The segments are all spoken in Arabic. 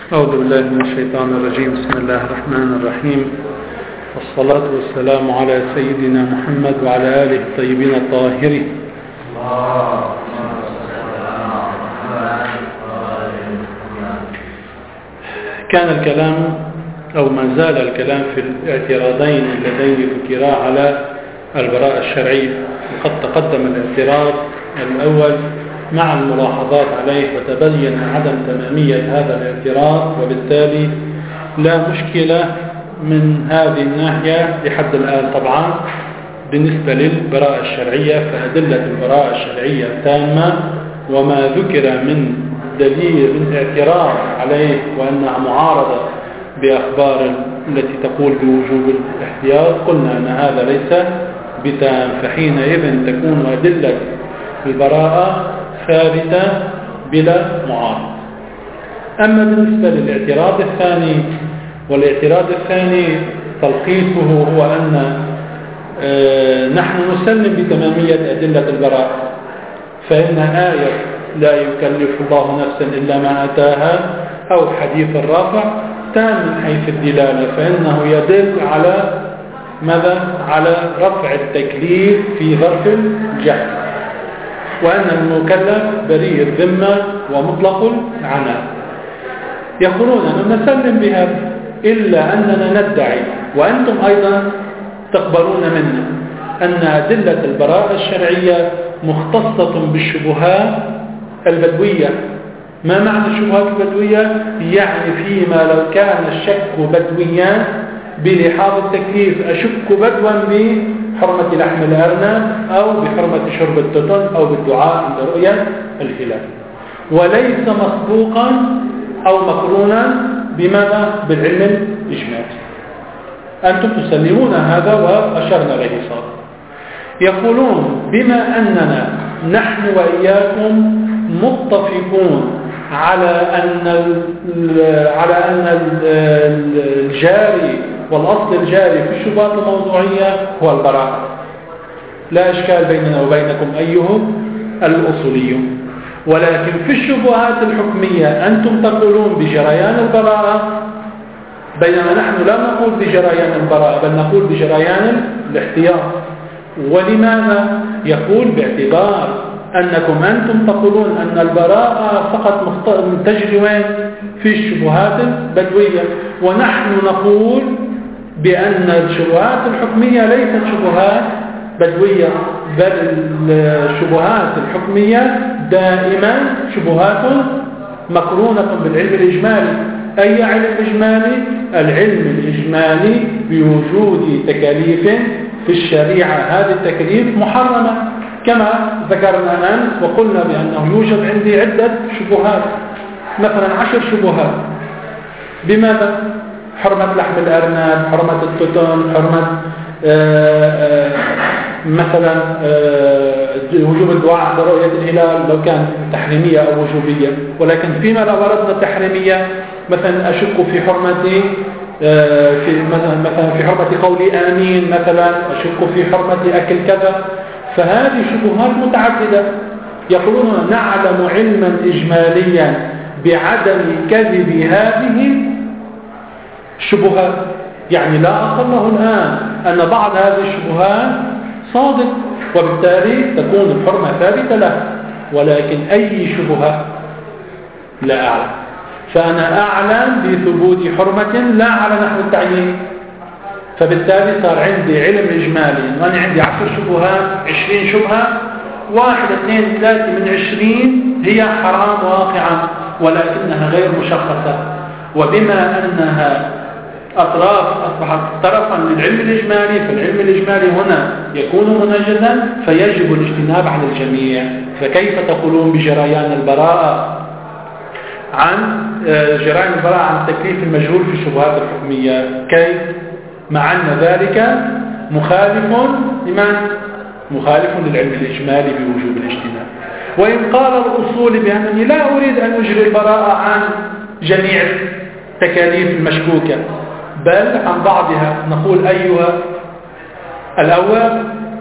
أعوذ بالله من الشيطان الرجيم. بسم الله الرحمن الرحيم، والصلاة والسلام على سيدنا محمد وعلى آله الطيبين الطاهرين. كان الكلام أو ما زال الكلام في الاعتراضين اللذين ذكرا على البراءة الشرعية، وقد تقدم الاعتراض الأول مع الملاحظات عليه، وتبين عدم تمامية هذا الاعتراض، وبالتالي لا مشكلة من هذه الناحية لحد الآن. طبعا بالنسبة للبراءة الشرعية فأدلة البراءة الشرعية تامة، وما ذكر من دليل من اعتراض عليه وأنها معارضة بأخبار التي تقول بوجوب الاحتياط، قلنا أن هذا ليس بتام، فحينئذ تكون أدلة البراءة ثابتة بلا معارض. أما بالنسبة للاعتراض الثاني، والاعتراض الثاني تلخيصه هو أن نحن نسلم بتمامية أدلة البراءة، فإن آية لا يكلف الله نفسا إلا ما أتاها أو حديث الرافع تام من حيث الدلالة، فإنه يدل على ماذا؟ على رفع التكليف في ظرف الجهل، وأن المكلف بريء الذمة ومطلق العنان. يقولون أننا نسلم بهذا، إلا أننا ندعي وأنتم أيضا تقبلون منا أن أدلة البراءة الشرعية مختصة بالشبهات البدوية. ما معنى الشبهات البدوية؟ يعني فيما لو كان الشك بدويا بلحاظ التكليف، أشك بدوا بحرمة لحم الأرنب أو بحرمة شرب التتن أو بالدعاء عند رؤية الهلال، وليس مسبوقا أو مقرونا بماذا؟ بالعلم الإجمالي. أنتم تسلمون هذا وأشرنا إليه صار. يقولون بما أننا نحن وإياكم متفقون على أن الجاري والأصل الجاري في الشبهات الموضوعية هو البراءة، لا إشكال بيننا وبينكم أيها الأصوليون. ولكن في الشبهات الحكمية أنتم تقولون بجريان البراءة، بينما نحن لا نقول بجريان البراءة بل نقول بجريان الاحتياط. ولماذا؟ يقول باعتبار أنكم أنتم تقولون أن البراءة فقط تجري وين؟ في الشبهات البدوية، ونحن نقول بأن الشبهات الحكمية ليست شبهات بدوية، بل الشبهات الحكمية دائما شبهات مقرونة بالعلم الإجمالي. أي علم إجمالي؟ العلم الإجمالي بوجود تكاليف في الشريعة، هذه التكاليف محرمة كما ذكرنا أمس، وقلنا بأنه يوجد عندي عدة شبهات، مثلا 10 شبهات. بماذا؟ حرمة لحم الأرنب، حرمة التتن، حرمة مثلا وجوب الدعاء عند رؤية الهلال لو كان تحريمية أو وجوبية. ولكن فيما لو أردنا تحريمية، مثلا أشك في حرمة في مثلا في حرمة قولي آمين، مثلا أشك في حرمة أكل كذا، فهذه شبهات متعددة. يقولون نعلم علما إجماليا بعدم كذب هذه الشبهات، يعني لا أصل له الآن أن بعض هذه الشبهات صادق، وبالتالي تكون الحرمة ثابتة له. ولكن أي شبهة لا أعلم، فأنا أعلم بثبوت حرمة لا على نحو التعيين، فبالتالي صار عندي علم إجمالي وأنا عندي 10 شبهات، 20 شبهة، 1 2 3 من 20 هي حرام واقعا ولكنها غير مشخصة، وبما أنها أطراف أصبحت طرفا للعلم الإجمالي، فالعلم الإجمالي هنا يكون منجزا فيجب الاجتناب عن الجميع. فكيف تقولون بجريان البراءة عن جريان البراءة عن التكليف المجهول في الشبهات الحكمية؟ كيف؟ مع أن ذلك مخالف لمن؟ مخالف للعلم الإجمالي بوجوب الاجتناب. وإن قال الأصول بأنني لا أريد أن أجري البراءة عن جميع التكاليف المشكوكة بل عن بعضها، نقول أيها الأول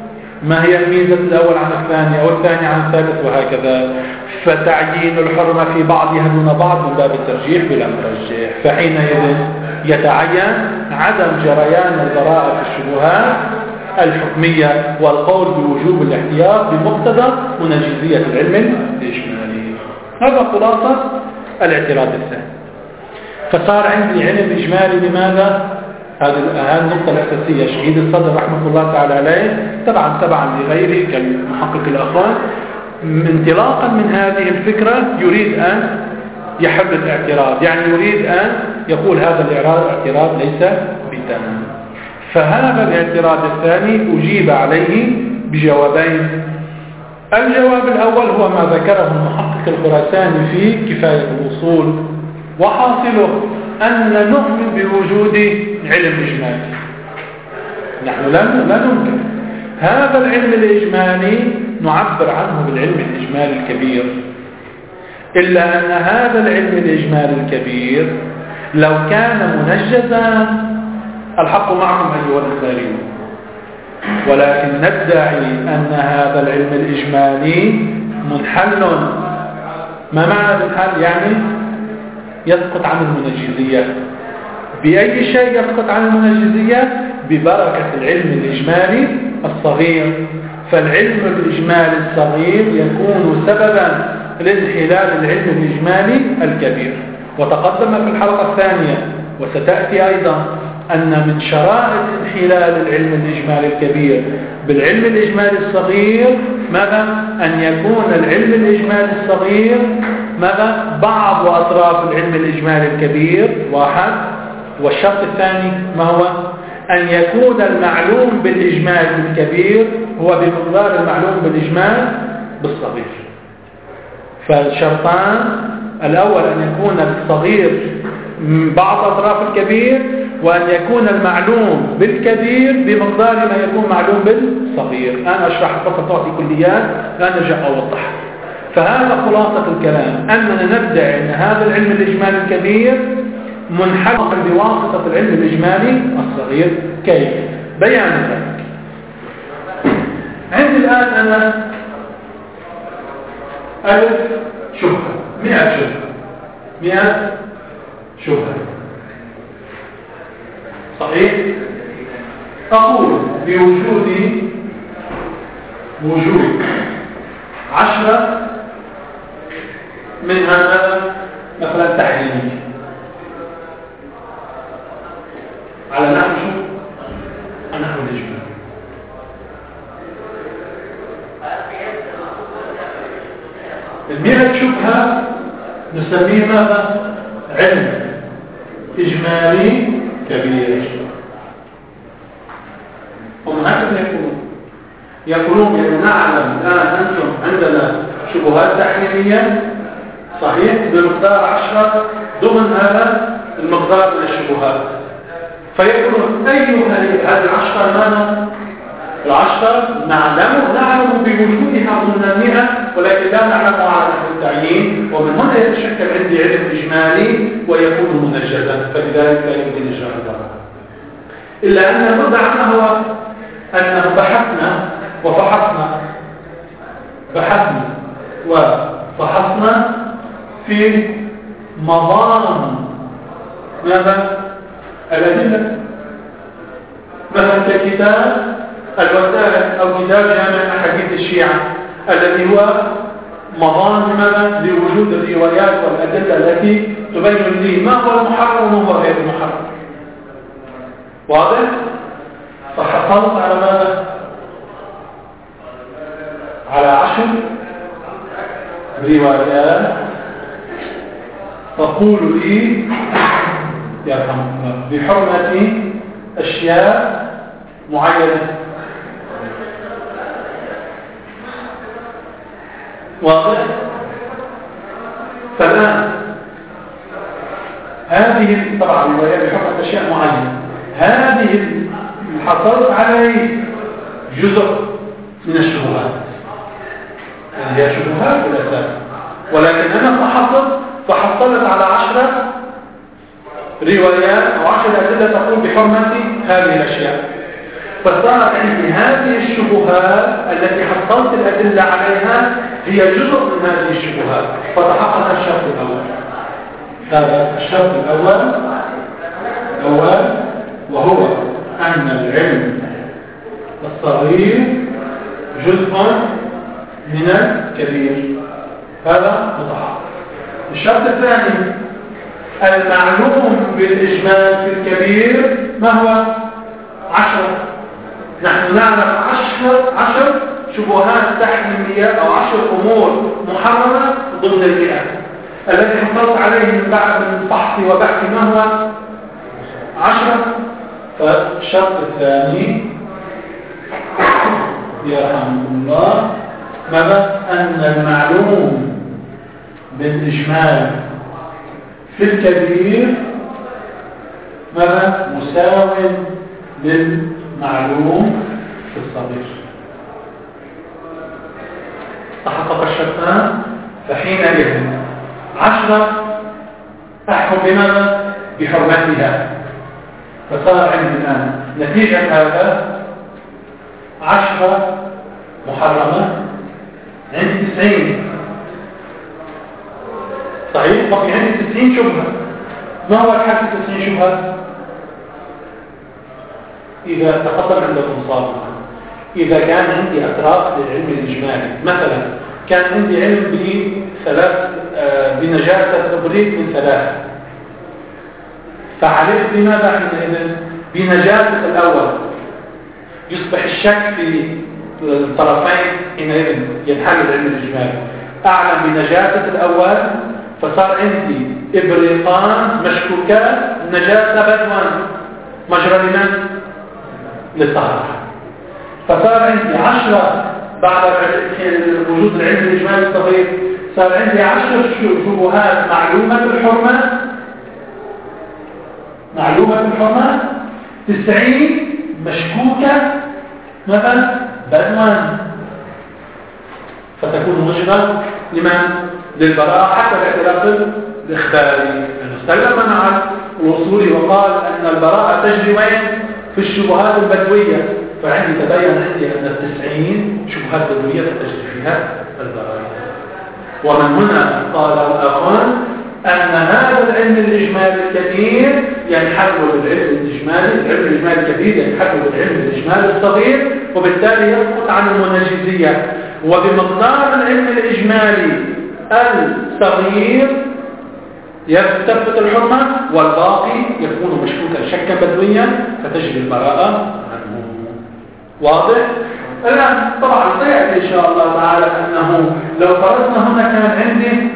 ما هي الميزة الأول عن الثاني أو الثاني عن الثالث وهكذا. فتعيين الحرمة في بعضها دون بعض من باب الترجيح بلا مرجح، فحينئذ يتعين عدم جريان البراءة في الشبهات الحكمية والقول بوجوب الاحتياط بمقتضى منجزية العلم الإجمالي. هذا خلاصة الاعتراض الثاني. فصار عندي علم إجمالي لماذا؟ هذه النقطة الأساسية. شهيد الصدر رحمة الله تعالى عليه تبعا لغيره كالمحقق الأخوان انطلاقا من هذه الفكرة يريد أن يحل الاعتراض، يعني يريد أن يقول هذا الاعتراض ليس بتمام. فهذا الاعتراض الثاني أجيب عليه بجوابين. الجواب الأول هو ما ذكره المحقق الخراساني في كفاية الوصول، وحاصله أن نؤمن بوجود علم إجمالي. نحن لا ننكر هذا العلم الإجمالي، نعبر عنه بالعلم الإجمالي الكبير، إلا أن هذا العلم الإجمالي الكبير لو كان منجزا الحق معكم أيها الأخوان، ولكن ندعي أن هذا العلم الإجمالي منحل. ما معنى منحل؟ يعني يسقط عن المنجزية. بأي شيء يسقط عن المنجزية؟ ببركة العلم الإجمالي الصغير. فالعلم الإجمالي الصغير يكون سببا لانحلال العلم الإجمالي الكبير. وتقدم في الحلقة الثانية وستأتي أيضا أن من شرائط انحلال العلم الإجمالي الكبير بالعلم الإجمالي الصغير ماذا؟ أن يكون العلم الإجمالي الصغير ماذا؟ بعض أطراف العلم الإجمالي الكبير واحد. والشرط الثاني ما هو؟ أن يكون المعلوم بالإجمال الكبير هو بمقدار المعلوم بالإجمال بالصغير. فالشرطان الأول أن يكون الصغير بعض أطراف الكبير، وأن يكون المعلوم بالكبير بمقدار ما يكون معلوم بالصغير. أنا أشرح فقط أعطي كليات لا نرجع أوضح. فهذا خلاصة الكلام، أننا ندعي أن هذا العلم الإجمالي الكبير منحل بواسطة العلم الإجمالي الصغير. كيف؟ بيان ذلك. عندي الآن أنا 1000 شبهة، 100 شبهة، 100 شبهة، صحيح؟ أقول بوجود 10 من هذا مثلا تحليلي على نحو الإجمال. المئة شبهة نسميه ماذا؟ علم إجمالي كبير. هم هكذا يقولون يعني نعلم الآن أنتم عندنا شبهات تحليلية صحيح بمقدار 10 ضمن هذا المقدار من الشبهات، فيقولون أيها هذه 10 ماذا؟ 10 نعلم بوجودها ضمن 100 ولكن لا نعلمها على نحو التعيين، ومن هنا يتشكل عندي علم إجمالي ويكون منجزا، فلذلك لا يمكن إجراء الضرر. إلا أن الرد عنه هو أنه بحثنا وفحصنا في مظان ماذا؟ الأدلة، مثلا ككتاب الوسائل أو كتاب جامع أحاديث الشيعة الذي هو مظان ماذا؟ لوجود الروايات والأدلة التي تبين لي ما هو المحرم وما هو غير المحرم. واضح؟ فحصلت على ماذا؟ على 10 روايات تقول لي يرحم الله بحرمة أشياء معينة. واضح؟ فالآن هذه طبعا روايات بحرمة أشياء معينة، هذه حصلت عليه جزء من الشبهات، هي شبهات بالأساس، ولكن أنا فحصلت على 10 روايات أو 10 أدلة تقول بحرمة هذه الأشياء. فصار عندي هذه الشبهات التي حصلت الأدلة عليها هي جزء من هذه الشبهات، فتحقق الشرط الأول. هذا الشرط الأول وهو أن العلم الصغير جزء من الكبير، هذا متحقق. الشرط الثاني المعلوم بالإجمال في الكبير ما هو 10. نحن نعرف 10 شبهات تحريمية أو 10 أمور محرمة ضمن 100 الذي حصلت عليه من بعد من فحصي وبحثي ما هو 10. فالشرط الثاني يرحمكم الله ماذا؟ أن المعلوم بالإجمال في الكبير ماذا؟ مساو للمعلوم في الصغير. تحقق الشرطان، فحينئذ 10 تحكم بماذا؟ بحرمتها. فصار عندنا نتيجة هذا 10 محرمة عندي 90 صحيح، بقي عندي 90 شبهة. ما هو الحد 90 شبهة؟ إذا تقدم عندكم صار إذا كان عندي أطراف للعلم الإجمالي، مثلا كان عندي علم بنجاسة الإبريق من 3، فعرفت بماذا حينئذ؟ بنجاسة الأول، يصبح الشك في الطرفين حينئذ ينحل العلم الإجمالي. أعلم بنجاسة الأول فصار عندي إبريقان مشكوكات النجاسة بدوان مجرى لمن؟ للطهارة. فصار عندي 10 بعد وجود العلم الإجمالي الصغير، صار عندي 10 شبهات معلومة بالحرمة 90 مشكوكة مثلا بدوان، فتكون مجرى لمن؟ للبراءة حتى باعتراف الإخباري. استلم مع الوصولي وقال أن البراءة تجري وين؟ في الشبهات البدوية، فعندي تبين عندي أن 90 شبهات بدوية تجري فيها البراءة. ومن هنا قال الآخرون أن هذا العلم الإجمالي الكبير ينحل بالعلم الإجمالي، العلم الإجمالي الكبير ينحل بالعلم الإجمالي الصغير، وبالتالي يسقط عن المنجزية. وبمقدار العلم الإجمالي الصغير يثبت الحرمة، والباقي يكون مشكوكا شكا بدويا فتجري البراءة عنه. واضح؟ الآن طبعا سيأتي إن شاء الله تعالى أنه لو فرضنا هنا كان عندي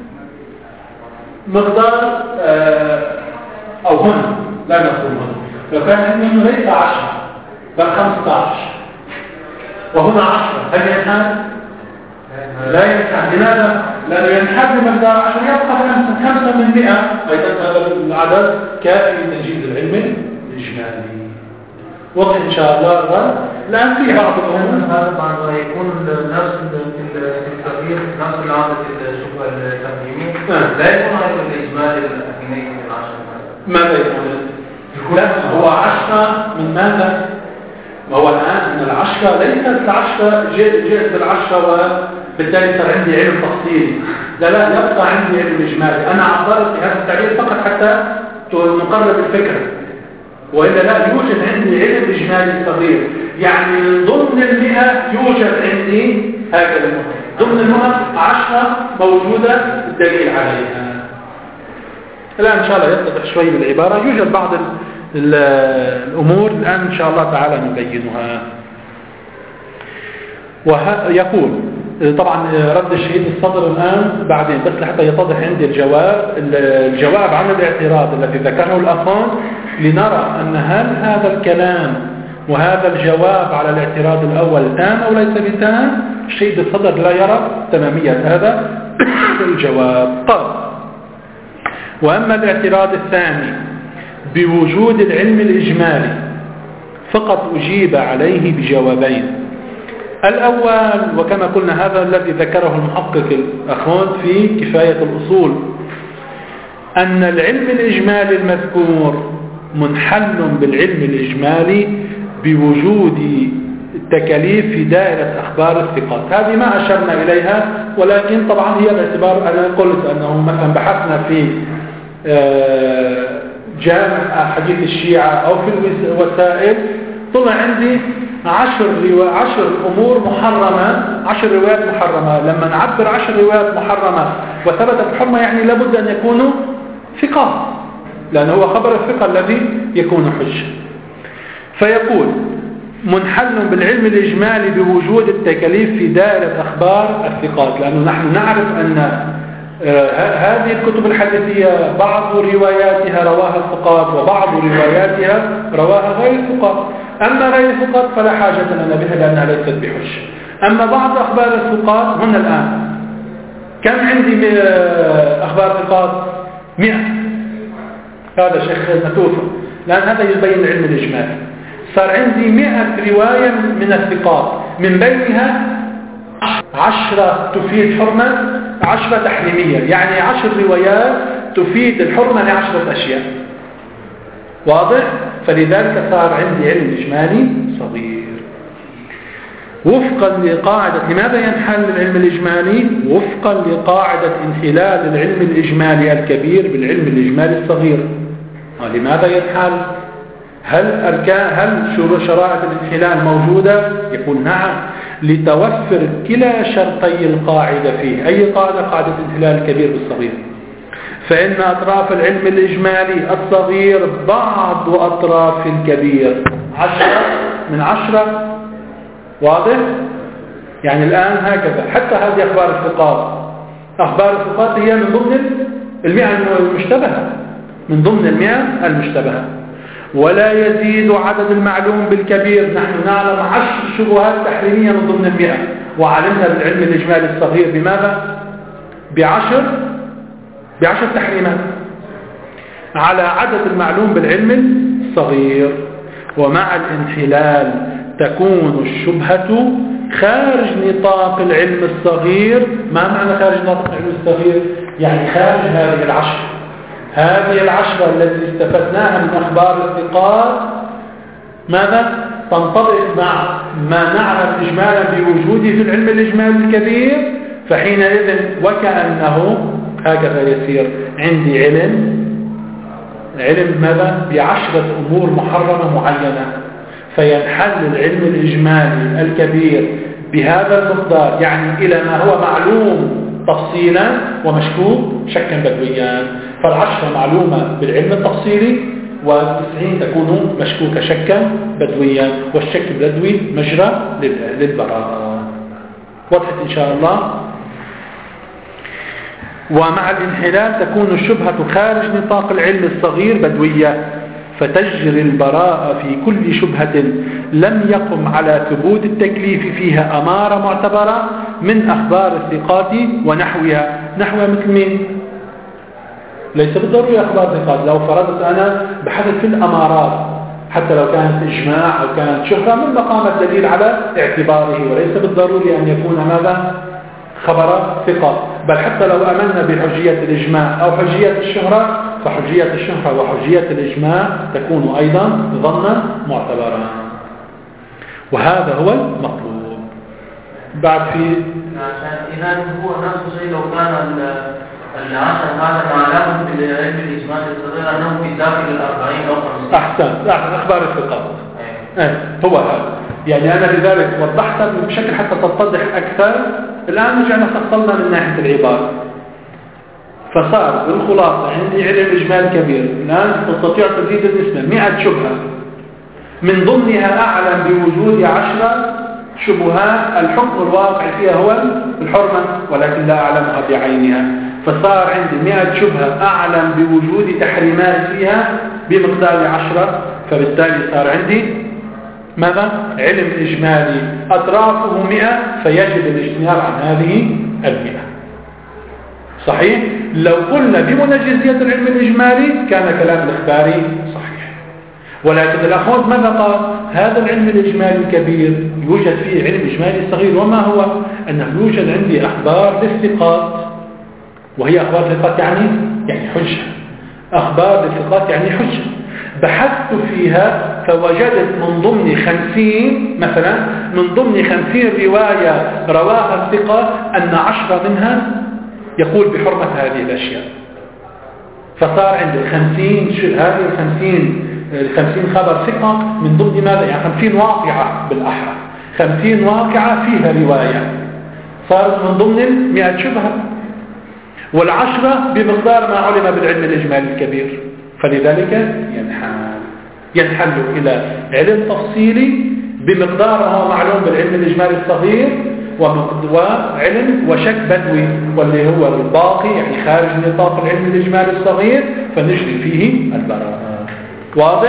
مقدار أو هنا لا نقول هنا، لو كان عندي هنا ليس 10 بل 15 وهنا 10، هل ينحل؟ لا ينحل. لماذا؟ لأنه ينحل بمقدار 10 يبقى 5 من 100، أيضا هذا العدد كافي لتنجيز العلم الإجمالي. وقت إن شاء الله الآن في بعض الأمور هذا بعد يكون نفس التغيير نفس العدد الشبهة التقديمي لا يكون أيضا الإجمالي الأثنين من 10. ماذا يكون؟ لا، هو 10 من ماذا؟ ما هو الآن من 10 ليست 10 جئت بال10 وبالتالي صار عندي علم تفصيلي. لا يبقى عندي علم إجمالي. أنا عبرت بهذا التعبير فقط حتى نقرب الفكرة، وإلا لا يوجد عندي علم إجمالي صغير، يعني من ضمن 100 يوجد عندي هكذا ضمن 100 10 موجودة الدليل عليها. الآن إن شاء الله يتضح شوي بالعبارة. يوجد بعض الأمور الآن إن شاء الله تعالى نبينها. ويقول طبعا رد الشهيد الصدر الآن بعدين، بس لحتى يتضح عندي الجواب عن الاعتراض الذي ذكره الأخوان، لنرى أن هل هذا الكلام وهذا الجواب على الاعتراض الأول تام أو ليس بتام. الشهيد الصدر لا يرى تمامية هذا الجواب. قال: وأما الاعتراض الثاني بوجود العلم الإجمالي فقط أجيب عليه بجوابين. الأول، وكما قلنا هذا الذي ذكره المحقق الأخوان في كفاية الأصول، أن العلم الإجمالي المذكور منحل بالعلم الإجمالي بوجود التكاليف في دائرة أخبار الثقات. هذه ما أشرنا إليها، ولكن طبعا هي باعتبار أنا قلت أنه مثلا بحثنا في جامع حديث الشيعة أو في الوسائل، طلع عندي 10 أمور محرمة، 10 روايات محرمة. لما نعبر 10 روايات محرمة وثبتت الحرمة يعني لابد أن يكونوا ثقات، لأنه هو خبر الثقة الذي يكون حجة. فيقول منحل بالعلم الإجمالي بوجود التكاليف في دائرة أخبار الثقات، لأنه نحن نعرف أن هذه الكتب الحديثية بعض رواياتها رواها الثقات وبعض رواياتها رواها غير الثقات. أما غير الثقات فلا حاجة لنا بها لأنها ليست بحجة. أما بعض أخبار الثقات هنا الآن كم عندي أخبار ثقات؟ 100. هذا شيخ نتوفى، لأن هذا يبين العلم الإجمالي. صار عندي 100 رواية من الثقات، من بينها 10 تفيد حرمة، 10 تحريمية، يعني 10 روايات تفيد الحرمة ل10 أشياء. واضح؟ فلذلك صار عندي علم إجمالي صغير. وفقا لقاعدة لماذا ينحل العلم الإجمالي؟ وفقا لقاعدة انحلال العلم الإجمالي الكبير بالعلم الإجمالي الصغير. لماذا ينحل؟ هل شرائط الانحلال موجودة؟ يقول نعم، لتوفر كلا شرطي القاعدة فيه. أي قاعدة؟ قاعدة انحلال الكبير بالصغير. فإن أطراف العلم الإجمالي الصغير بعض أطراف الكبير، 10 من 10. واضح؟ يعني الآن هكذا حتى هذه أخبار الثقات. أخبار الثقات هي من ضمن 100 المشتبهة، من ضمن 100 المشتبهة. ولا يزيد عدد المعلوم بالكبير. نحن نعلم 10 شبهات تحريمية من ضمن 100، وعلمنا بالعلم الإجمالي الصغير بماذا؟ ب10 تحريمات على عدد المعلوم بالعلم الصغير. ومع الانحلال تكون الشبهة خارج نطاق العلم الصغير. ما معنى خارج نطاق العلم الصغير؟ يعني خارج هذه العشرة التي استفدناها من أخبار الثقات ماذا؟ تنطبق مع ما نعرف إجمالا بوجوده في العلم الإجمالي الكبير. فحينئذ وكأنه هكذا يصير عندي علم ماذا؟ ب10 أمور محرمة معينة. فينحل العلم الإجمالي الكبير بهذا المقدار، يعني إلى ما هو معلوم تفصيلا ومشكوك شكا بدويا. فال10 معلومة بالعلم التفصيلي، و90 تكون مشكوكة شكا بدويا، والشك البدوي مجرى للبراءة. وضحت إن شاء الله. ومع الانحلال تكون الشبهة خارج نطاق العلم الصغير بدوية، فتجري البراءة في كل شبهة لم يقم على ثبوت التكليف فيها أمارة معتبرة من أخبار الثقات ونحوها. مثل مين؟ ليس بالضروري أخبار الثقات. لو فرضت أنا بحثت في الأمارات، حتى لو كانت إجماع أو كانت شهرة، من مقام الدليل على اعتباره، وليس بالضروري أن يكون ماذا؟ خبر ثقات. بل حتى لو أمنا بحجية الإجماع أو حجية الشهرة، فحجية الشهرة وحجية الإجماع تكون أيضا ظنا معتبرا. وهذا هو المطلوب. بعد في إذا هو نفس الشيء لو كان العشر هذا معلوم بالعلم الإجمالي الصغير أنه في داخل 40 أو 50. أحسن أخبار الثقات. هو هذا. يعني أنا لذلك وضحت بشكل حتى تتضح أكثر. الآن رجعنا فصلنا من ناحية العبارة، فصار بالخلاصة عندي علم إجمال كبير. الآن تستطيع تزيد النسبة 100 شبهة، من ضمنها أعلم بوجود 10 شبهات الحكم الواقع فيها هو الحرمة، ولكن لا أعلمها بعينها. فصار عندي 100 شبهة أعلم بوجود تحريمات فيها بمقدار 10، فبالتالي صار عندي ماذا؟ علم إجمالي أطرافه 100، فيجب الاجتناب عن هذه 100. صحيح؟ لو قلنا بمنجزية العلم الإجمالي كان كلام الإخباري صحيح. ولكن الأخوات ماذا قال؟ هذا العلم الإجمالي الكبير يوجد فيه علم إجمالي صغير. وما هو؟ أنه يوجد عندي أخبار للثقات، وهي أخبار الثقات يعني حجة. أخبار الثقات يعني حجة. بحثت فيها فوجدت من ضمن 50 مثلا، من ضمن 50 رواية رواها الثقة أن 10 منها يقول بحرمة هذه الأشياء. فصار عند 50 هذه 50 خبر ثقة من ضمن ماذا؟ يعني 50 واقعة بالأحرى، 50 واقعة فيها رواية، صارت من ضمن 100 شبهة، والعشرة بمقدار ما علم بالعلم الإجمالي الكبير. فلذلك ينحل إلى علم تفصيلي بمقدار ما هو معلوم بالعلم الإجمالي الصغير، وعلم وشك بدوي واللي هو الباقي يعني خارج نطاق العلم الإجمالي الصغير فنجري فيه البراءة. واضح؟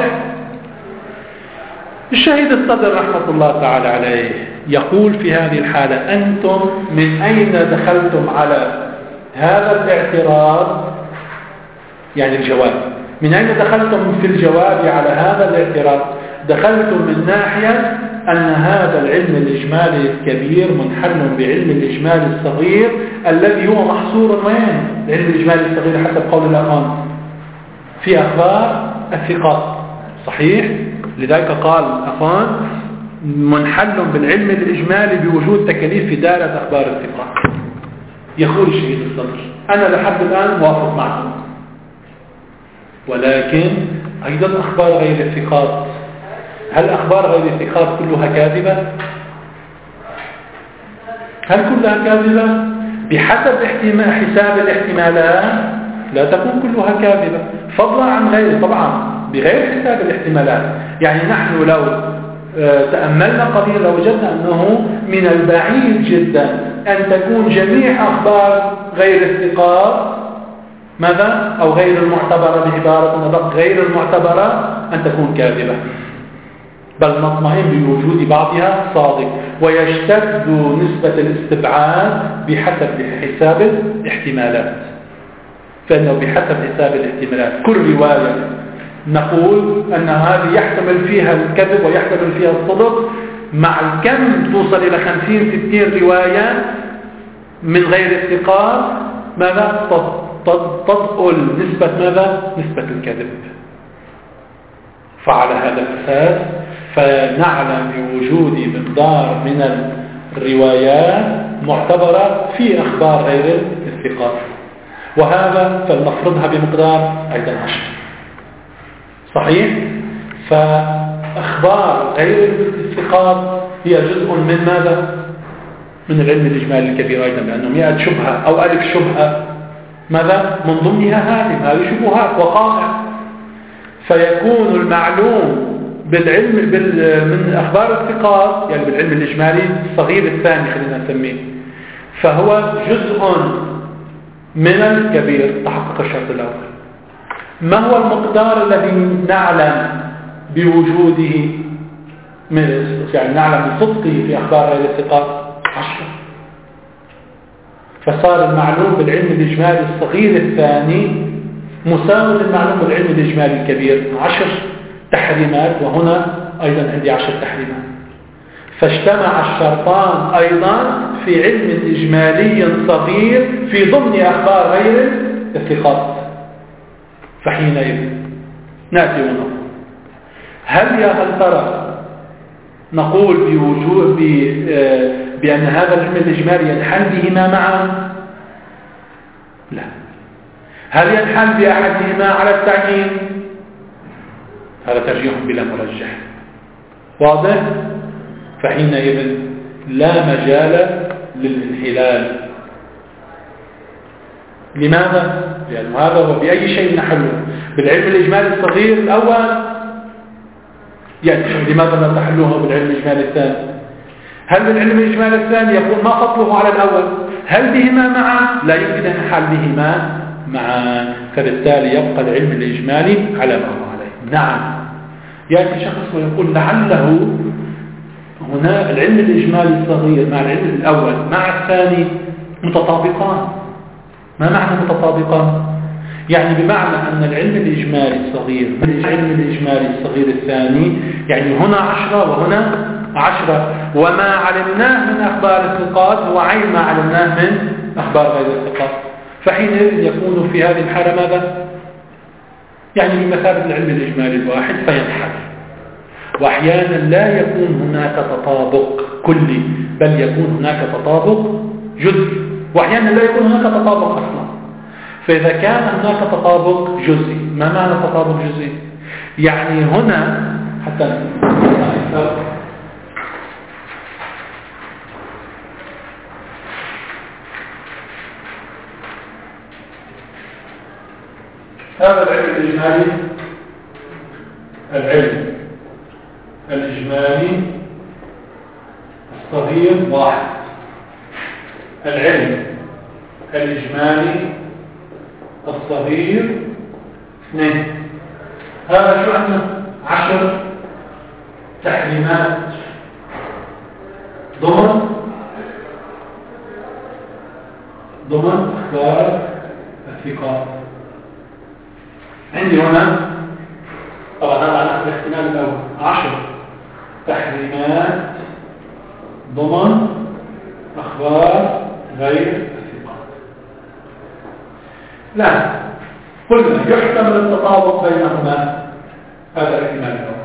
الشهيد الصدر رحمة الله تعالى عليه يقول في هذه الحالة: أنتم من أين دخلتم على هذا الاعتراض؟ يعني الجواب، من أين دخلتم في الجواب على هذا الاعتراض؟ دخلتم من ناحية أن هذا العلم الإجمالي الكبير منحل بعلم الإجمالي الصغير الذي هو محصور وين؟ العلم الإجمالي الصغير حسب قول الأخوان في أخبار الثقات، صحيح؟ لذلك قال الأخوان منحل بالعلم الإجمالي بوجود تكاليف في دائرة أخبار الثقات. يقول الشهيد الصدر: أنا لحد الآن موافق معكم، ولكن أيضا أخبار غير الثقات، هل أخبار غير الثقات كلها كاذبة؟ هل كلها كاذبة؟ بحسب حساب الاحتمالات لا تكون كلها كاذبة، فضلا عن غير، طبعا بغير حساب الاحتمالات. يعني نحن لو تأملنا قليلا لوجدنا أنه من البعيد جدا أن تكون جميع أخبار غير الثقات ماذا؟ أو غير المعتبرة، بعبارة أدق غير المعتبرة، أن تكون كاذبة، بل نطمئن بوجود بعضها صادق، ويشتد نسبة الاستبعاد بحسب حساب الاحتمالات. فإنه بحسب حساب الاحتمالات كل رواية نقول أن هذه يحتمل فيها الكذب ويحتمل فيها الصدق، مع الكم توصل إلى 50-60 رواية من غير الثقات ماذا؟ تضئل نسبة ماذا؟ نسبة الكذب. فعلى هذا الأساس فنعلم بوجود مقدار من الروايات معتبرة في أخبار غير الثقات، وهذا فلنفرضها بمقدار أيضا 10. صحيح؟ فأخبار غير الثقات هي جزء من ماذا؟ من العلم الإجمالي الكبير أيضا، لأنه 100 شبهة أو 1000 شبهة ماذا؟ من ضمنها هذه شبهات وقائع. فيكون المعلوم بالعلم من أخبار الثقات يعني بالعلم الإجمالي الصغير الثاني خلينا نسميه، فهو جزء من الكبير. تحقق الشرط الأول. ما هو المقدار الذي نعلم بوجوده يعني نعلم بصدقه في أخبار غير الثقات؟ 10. فصار المعلوم بالعلم الإجمالي الصغير الثاني مساوي للمعلوم بالعلم الإجمالي الكبير 10 تحريمات، وهنا أيضا عندي 10 تحريمات. فاجتمع الشرطان أيضا في علم إجمالي صغير في ضمن أخبار غير الثقات. فحينئذ نأتي ونقول هل ترى نقول بوجود بأن هذا العلم الإجمالي ينحل بهما معا؟ لا. هل ينحل بأحدهما على التعيين؟ هذا ترجيح بلا مرجح. واضح؟ فحينئذ لا مجال للانحلال. لماذا؟ لأن هذا هو بأي شيء نحله بالعلم الإجمالي الصغير الأول، يعني لماذا لا تحلوه بالعلم الإجمالي الثاني؟ هل بالعلم الإجمالي الثاني يقول ما فضله على الأول؟ هل بهما معا؟ لا يمكن أن نحل بهما معا، فبالتالي يبقى العلم الإجمالي على ما هو عليه. نعم، يأتي شخص ويقول لعله هنا العلم الإجمالي الصغير مع العلم الأول مع الثاني متطابقان. ما معنى متطابقان؟ يعني بمعنى أن العلم الإجمالي الصغير من العلم الإجمالي الصغير الثاني، يعني هنا 10 وهنا 10، وما علمناه من أخبار الثقات هو عين ما علمناه من أخبار غير الثقات. فحينئذ يكون في هذه الحالة ماذا؟ يعني بمثابة العلم الإجمالي الواحد فينحل. وأحيانا لا يكون هناك تطابق كلي، بل يكون هناك تطابق جزئي، وأحيانا لا يكون هناك تطابق أصلا. فإذا كان هناك تطابق جزئي، ما معنى تطابق جزئي؟ يعني هنا حتى هذا العلم الإجمالي، العلم الإجمالي الصغير واحد، العلم الإجمالي الصغير اثنين. هذا شو عندنا 10 تحريمات ضمن أخبار الثقات. عندي هنا طبعا هذا على الاحتمال الأول 10 تحريمات ضمن أخبار غير الثقات. لا، قلنا يحتمل التطابق بينهما، هذا الاحتمال الأول.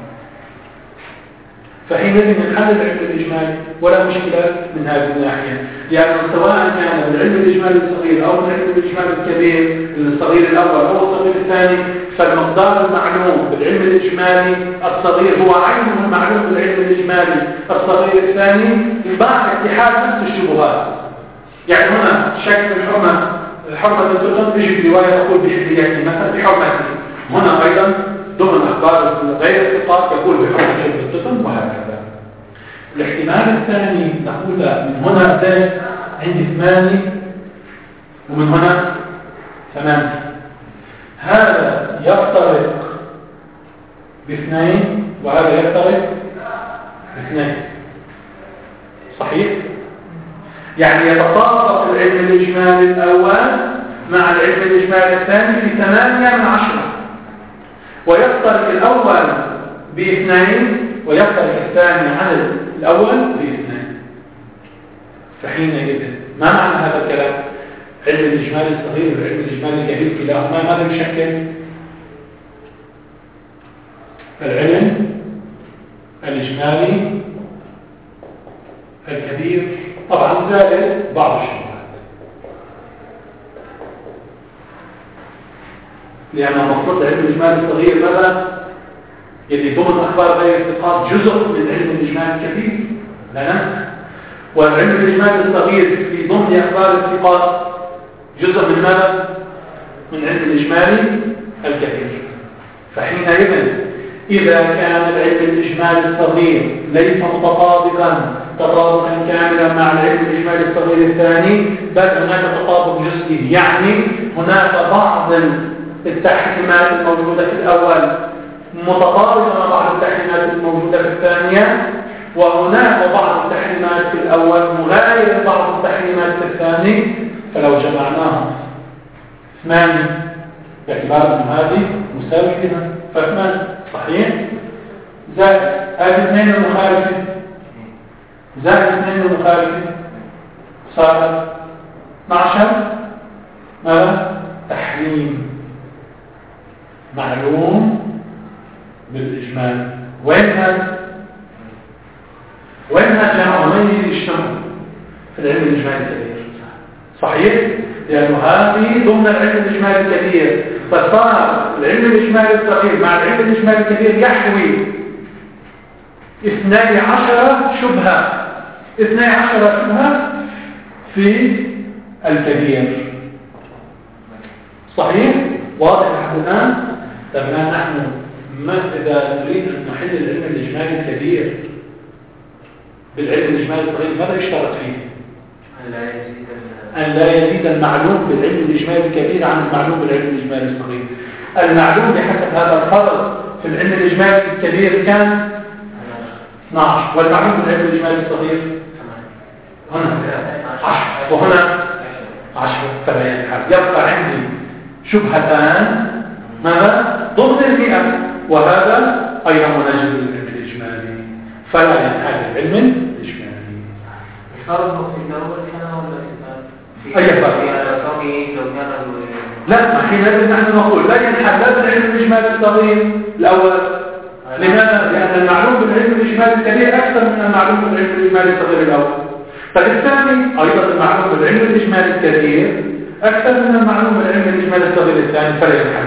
فحينئذ نحل العلم الإجمالي ولا مشكلة من هذه الناحية، يعني سواء كان العلم الإجمالي الصغير أو العلم الإجمالي الكبير، الصغير الأول أو الصغير الثاني، فالمقدار المعلوم بالعلم الإجمالي الصغير هو عينه المعلوم بالعلم الإجمالي الصغير الثاني، يباع اتحاد نفس الشبهات. يعني هنا شك في الحرمة الدقن تجي برواية تقول بحريته مثلا بحرمته، هنا أيضا ضمن أخبار غير الثقات يقول بحرمة الدقن وهكذا. الاحتمال الثاني نقول من هنا عندي 8 ومن هنا 8، هذا يفترق ب2 وهذا يفترق ب2، صحيح؟ يعني يتطابق العلم الإجمالي الأول مع العلم الإجمالي الثاني في 8 من 10، ويفترق الأول ب2 ويفترق الثاني عن الأول ب2. فحينئذ ما معنى هذا الكلام؟ علم الإجمالي الصغير والعلم الإجمالي الكبير كلاهما ماذا يشكل؟ العلم الإجمالي الكبير طبعا زاد بعض الشبهات، لأن المفروض العلم الإجمالي الصغير ماذا؟ يلي ضمن أخبار غير الثقات جزء من العلم الإجمالي الكبير، لا ننسى. والعلم الإجمالي الصغير في ضمن أخبار الثقات جزء من ماذا؟ من علم الإجمالي الكبير. فحينئذ إذا كان العلم الإجمالي الصغير ليس متطابقا تطابقا كاملا مع العلم الإجمالي الصغير الثاني، بل هناك تطابق جزئي، يعني هناك بعض التحريمات الموجودة في الأول متطابقة مع بعض التحريمات الموجودة في الثانية، وهناك بعض التحريمات في الأول مغايرة بعض التحريمات في الثاني، فلو جمعناهم 8 باعتبار أن هذه مساوي لها ف8 صحيح، زائد هذه 2 المخالفة زائد 2 المخالفة صار 12 ماذا؟ تحريم معلوم بالإجمال. وين جمع وين يجتمع في العلم الإجمالي الكبير؟ صحيح؟ لأنه هذه ضمن العلم الإجمالي الكبير، فصار العلم الإجمالي الصغير مع العلم الإجمالي الكبير يحوي 12 شبهة في الكبير. صحيح؟ واضح لحد الآن؟ طب نحن إذا نريد أن نحل العلم الإجمالي الكبير بالعلم الإجمالي الصغير ماذا يشترط فيه؟ أن لا يزيد المعلوم بالعلم الإجمالي الكبير عن المعلوم بالعلم الإجمالي الصغير. المعلوم بحسب هذا الفرض في العلم الإجمالي الكبير كان 12، والمعلوم بالعلم الإجمالي الصغير هنا 10 وهنا 10. فلا ينحل، يبقى عندي شبهتان ماذا؟ ضمن المئة، وهذا أيضا مناجم للعلم الإجمالي، فلا ينحل العلم الإجمالي. فرض في الأول كان ولا في أي فرق؟ لو كان لا، ما حينئذ نحن نقول لا ينحل لا بالعلم الإجمالي الصغير الأول. لماذا؟ لأن المعلوم بالعلم الإجمالي الكبير أكثر من المعلوم بالعلم الإجمالي الصغير الأول. فالثاني أيضا المعلوم بالعلم الإجمالي الكبير أكثر من المعلوم بالعلم الإجمالي الصغير الثاني، فلا ينحل.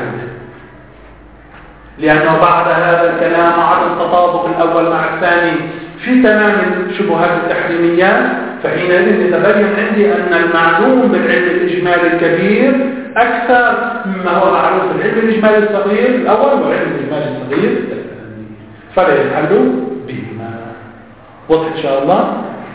لأنه بعد هذا الكلام عدم التطابق الأول مع الثاني في تمام الشبهات التحريمية، فحينئذ يتبين عندي أن المعلوم بالعلم الإجمالي الكبير أكثر مما هو معلوم بالعلم الإجمالي الصغير الأول والعلم الإجمالي الصغير الثاني، فلا ينحل بهما. واضح إن شاء الله؟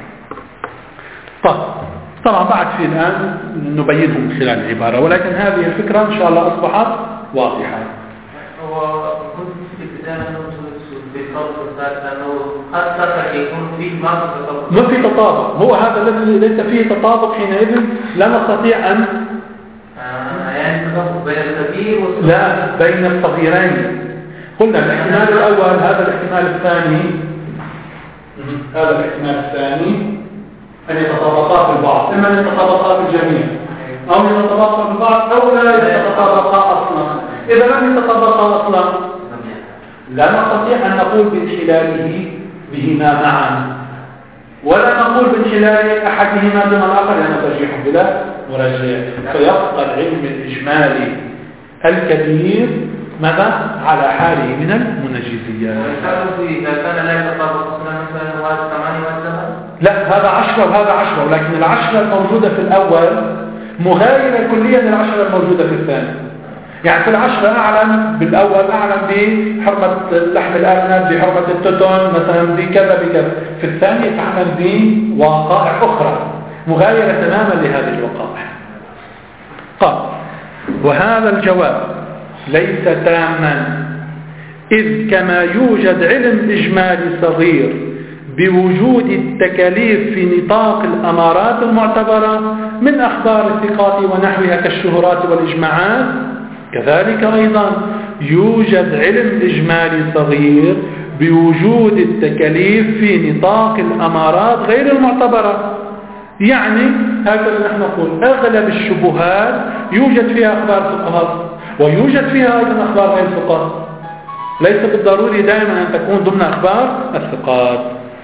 طبعا بعد في الآن نبينه من خلال العبارة، ولكن هذه الفكرة إن شاء الله أصبحت واضحة. وكنت في البداية بالفرق الثالث أنه أكثر يكون فيه ما في تطابق، هو هذا الذي ليس فيه تطابق، حينئذ لا نستطيع أن يعني تطابق بين الكبير والصغير، لا بين الصغيرين. قلنا الاحتمال الأول، هذا الاحتمال الثاني، هذا الاحتمال الثاني أن يتطابقا في البعض، إما أن يتطابقا في الجميع أو يتطابقا في البعض أو لا يتطابقا أصلا. إذا لم يتطابقا أصلا لا نستطيع أن نقول بانحلاله بهما معا، ولا نقول بانحلال أحدهما دون الآخر لأنه ترجيح بلا مرجح، فيبقى العلم الإجمالي الكبير ماذا؟ على حاله من المنجزيات. إذا كان لا يتطابق مثلا هذا 8 و7؟ لا، هذا 10 وهذا 10، ولكن العشرة الموجودة في الأول مغايرة كليا للعشرة الموجودة في الثاني. يعني في العشرة أعلم بالأول، أعلم بحرمة لحم الأرنب، بحرمة التوتون مثلا، بكذا بكذا. في الثاني يتعامل بوقائع أخرى مغايرة تماما لهذه الوقائع. قال: وهذا الجواب ليس تاما، إذ كما يوجد علم إجمالي صغير بوجود التكاليف في نطاق الأمارات المعتبرة من أخبار الثقات ونحوها كالشهرات والإجماعات، كذلك أيضا يوجد علم إجمالي صغير بوجود التكاليف في نطاق الأمارات غير المعتبرة. يعني هكذا نحن نقول أغلب الشبهات يوجد فيها أخبار الفقهاء ويوجد فيها أيضا أخبار غير الفقهاء، ليس بالضروري دائما أن تكون ضمن أخبار الثقات.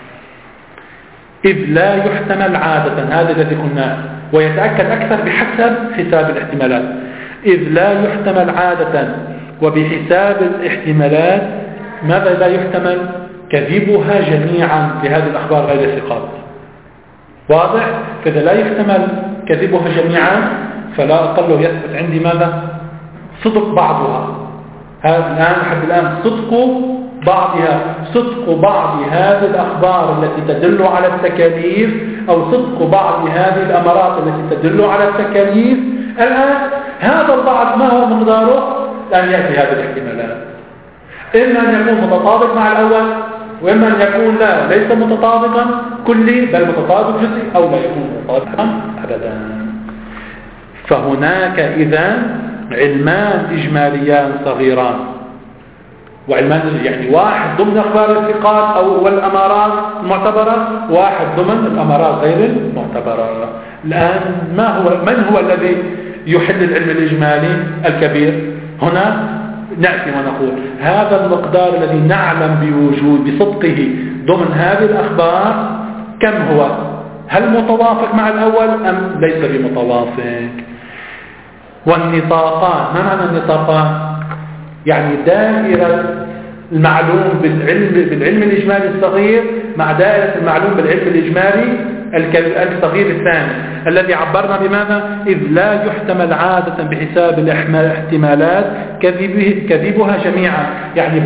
إذ لا يحتمل عادة، هذا الذي قلناه ويتأكد أكثر بحسب حساب الاحتمالات. إذ لا يحتمل عادة وبحساب الاحتمالات، ماذا لا يحتمل؟ كذبها جميعا لهذه الأخبار غير الثقات. واضح؟ فإذا لا يحتمل كذبها جميعا فلا أقل يثبت عندي ماذا؟ صدق بعضها. هذا الآن لحد الآن صدق بعض هذه الأخبار التي تدل على التكاليف، أو صدق بعض هذه الأمارات التي تدل على التكاليف. الآن هذا البعض ما هو مقداره؟ أن يأتي هذه الاحتمالات، إما أن يكون متطابق مع الأول، وإما أن يكون لا ليس متطابقا كلي بل متطابق جزئي، أو لا يكون متطابقا أبدا. فهناك إذن علمان إجماليان صغيران، وعلمان يعني واحد ضمن أخبار الثقات أو والأمارات المعتبرة، واحد ضمن الأمارات غير المعتبرة. الآن من هو الذي يحل العلم الإجمالي الكبير؟ هنا نأتي ونقول هذا المقدار الذي نعلم بصدقه ضمن هذه الأخبار كم هو؟ هل متوافق مع الأول أم ليس بمتوافق؟ والنطاقان، ما معنى النطاقان؟ يعني دائرة المعلوم بالعلم الإجمالي الصغير مع دائرة المعلوم بالعلم الإجمالي الصغير الثاني، الذي عبرنا بماذا؟ إذ لا يحتمل عادة بحساب الاحتمالات كذبها جميعا، يعني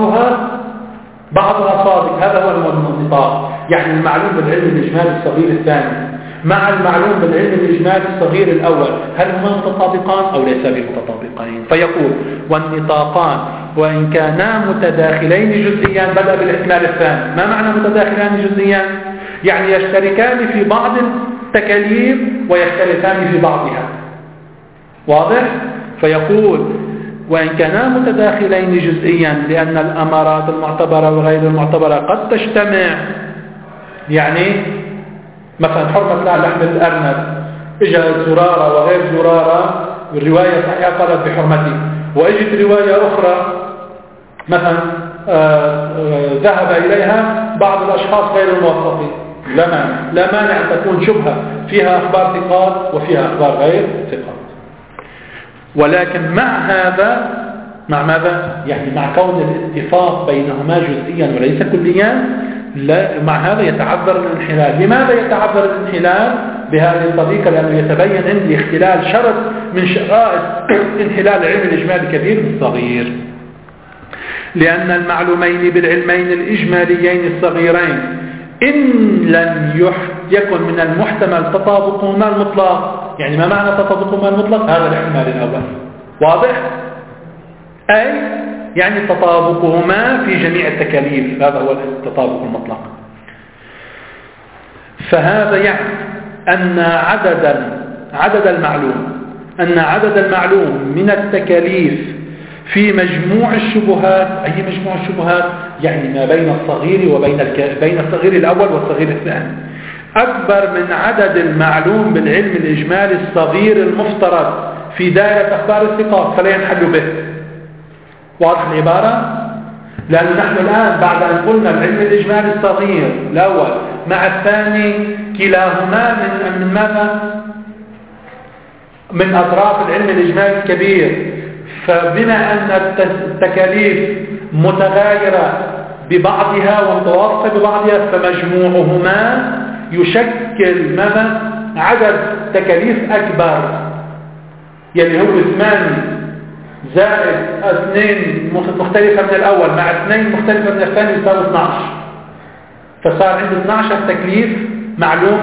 بعضها صادق. هذا هو النطاق، يعني المعلوم بالعلم الإجمالي الصغير الثاني مع المعلوم بالعلم الإجمالي الصغير الأول، هل هما متطابقان أو ليس بمتطابقين؟ فيقول: والنطاقان وإن كانا متداخلين جزئيا، بدأ بالاحتمال الثاني. ما معنى متداخلان جزئيا؟ يعني يشتركان في بعض التكاليف ويختلفان في بعضها. واضح؟ فيقول: وإن كانا متداخلين جزئيا لأن الأمارات المعتبرة وغير المعتبرة قد تجتمع. يعني مثلا حرمة لحم الأرنب، إجا زرارة وغير زرارة الرواية صحيحة قالت بحرمته، وإجت رواية أخرى مثلا ذهب إليها بعض الأشخاص غير الموثقين، لا مانع أن تكون شبهة فيها أخبار ثقات وفيها أخبار غير ثقات. ولكن مع هذا، مع ماذا؟ يعني مع كون الاتفاق بينهما جزئيا وليس كليا، مع هذا يتعذر الانحلال. لماذا يتعذر الانحلال بهذه الطريقة؟ لأنه يتبين عندي اختلال شرط من شرائط انحلال العلم الإجمالي الكبير بالصغير، لأن المعلومين بالعلمين الإجماليين الصغيرين إن لم يكن من المحتمل تطابقهما المطلق. يعني ما معنى تطابقهما المطلق؟ هذا الاحتمال الأول، واضح؟ أي يعني تطابقهما في جميع التكاليف، هذا هو التطابق المطلق. فهذا يعني أن عدد المعلوم من التكاليف في مجموع الشبهات. أي مجموع الشبهات؟ يعني ما بين الصغير بين الصغير الأول والصغير الثاني أكبر من عدد المعلوم بالعلم الإجمالي الصغير المفترض في دائرة أخبار الثقات، فلا ينحل به. واضح العبارة؟ لأن نحن الآن بعد أن قلنا العلم الإجمالي الصغير الأول مع الثاني كلاهما من ماذا؟ من أطراف العلم الإجمالي الكبير، فبما أن التكاليف متغايرة ببعضها ومتوافقة ببعضها فمجموعهما يشكل ماذا؟ عدد تكاليف أكبر، يعني هو 8 زائد 2 مختلفة من الأول مع 2 مختلفة من الثاني يساوي 12، فصار عنده 12 تكليف معلوم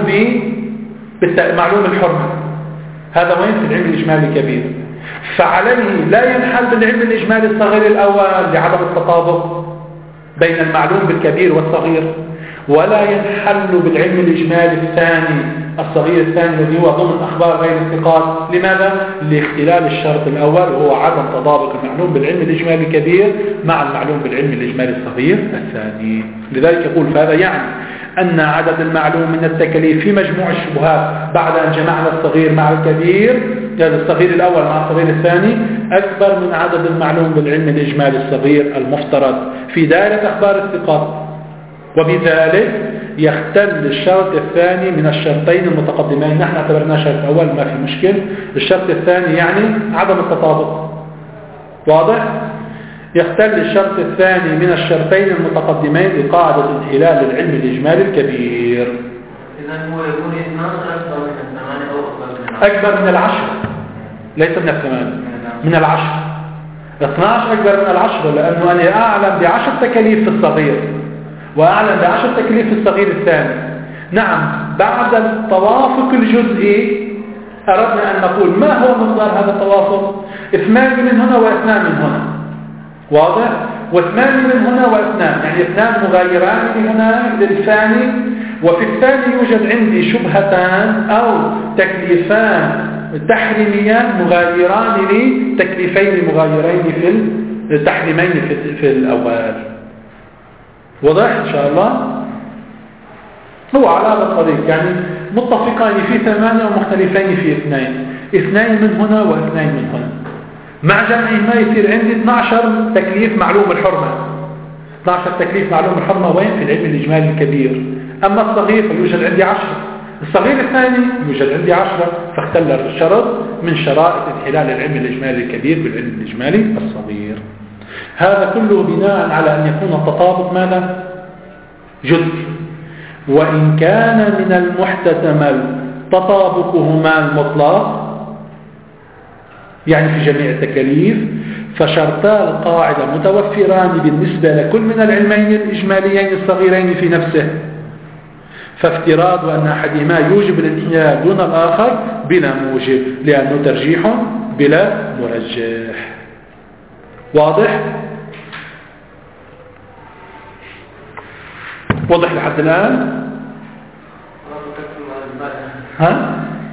معلوم الحرمة. هذا وين في العلم الإجمالي الكبير. فعليه لا ينحل بالعلم الإجمالي الصغير الأول لعدم التطابق بين المعلوم بالكبير والصغير، ولا ينحل بالعلم الإجمالي الثاني الصغير الثاني الذي هو ضمن أخبار غير الثقات. لماذا؟ لاختلال الشرط الأول وهو عدم تطابق المعلوم بالعلم الإجمالي الكبير مع المعلوم بالعلم الإجمالي الصغير الثاني. لذلك يقول فهذا يعني أن عدد المعلوم من التكاليف في مجموع الشبهات بعد أن جمعنا الصغير مع الكبير، يعني الصغير الأول مع الصغير الثاني، أكبر من عدد المعلوم بالعلم الإجمالي الصغير المفترض في دائرة أخبار الثقات، وبذلك يختل الشرط الثاني من الشرطين المتقدمين. نحن اعتبرناه شرط أول ما في مشكل، الشرط الثاني يعني عدم التطابق. واضح؟ يختل الشرط الثاني من الشرطين المتقدمين لقاعدة انحلال العلم الإجمالي الكبير. إذن هو يكون 12 أكبر من 8 أو أكبر من 10، ليس من 8، من 10. 12 أكبر من 10 لأنه أنا أعلم ب10 تكاليف في الصغير وأعلم ب10 تكاليف في الصغير الثاني. نعم، بعد التوافق الجزئي أردنا أن نقول ما هو مقدار هذا التوافق؟ 2 من هنا و2 من هنا. واضح؟ و2 من هنا و2، يعني 2 مغايران هنا للثاني، وفي الثاني يوجد عندي شبهتان أو تكليفان تحريميان مغايران لتكليفين مغايرين في التحريمين في الأول. واضح إن شاء الله؟ هو على هذا الطريق، يعني متفقان في 8 ومختلفين في 2، 2 من هنا و2 من هنا، مع جمعهما يصير عندي 12 تكليف معلوم الحرمة. 12 تكليف معلوم الحرمة وين؟ في العلم الإجمالي الكبير. أما الصغير فيوجد عندي 10، الصغير الثاني يوجد عندي 10، فاختل الشرط من شرائط انحلال العلم الإجمالي الكبير بالعلم الإجمالي الصغير. هذا كله بناء على أن يكون التطابق ماذا؟ جزئي، وإن كان من المحتمل تطابقهما المطلق يعني في جميع التكاليف، فشرطا القاعدة متوفران بالنسبة لكل من العلمين الإجماليين الصغيرين في نفسه، فافتراض أن أحدهما يوجب الانحلال دون الآخر بلا موجب، لأنه ترجيح بلا مرجح. واضح؟ واضح لحد الآن؟ ها؟